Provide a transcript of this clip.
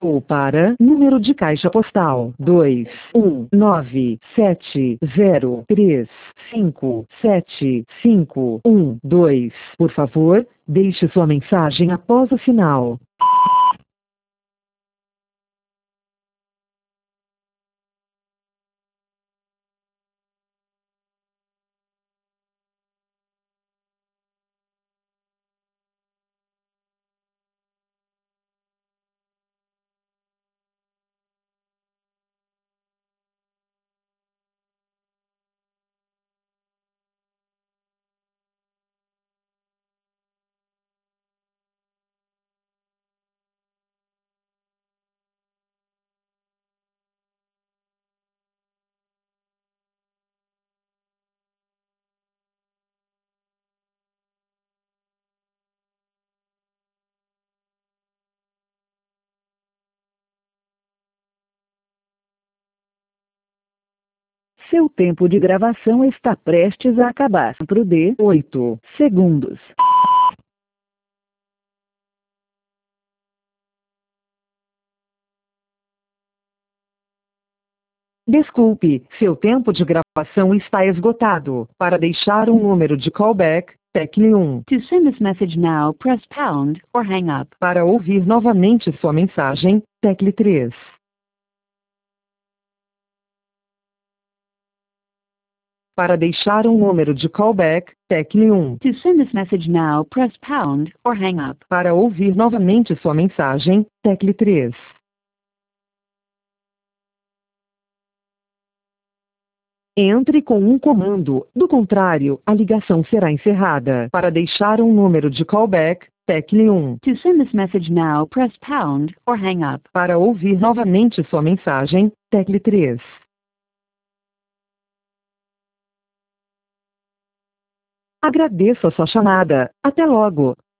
ou para número de caixa postal 21970357512. Por favor, deixe sua mensagem após o sinal. Seu tempo de gravação está prestes a acabar. Pro de 8 segundos. Desculpe, seu tempo de gravação está esgotado. Para deixar um número de callback, tecle 1. To send this message now, press pound or hang up. Para ouvir novamente sua mensagem, tecle 3. Para deixar um número de callback, tecle 1. To send this message now, press pound or hang up. Para ouvir novamente sua mensagem, tecle 3. Entre com um comando, do contrário, a ligação será encerrada. Para deixar um número de callback, tecle 1. To send this message now, press pound or hang up. Para ouvir novamente sua mensagem, tecle 3. Agradeço a sua chamada. Até logo.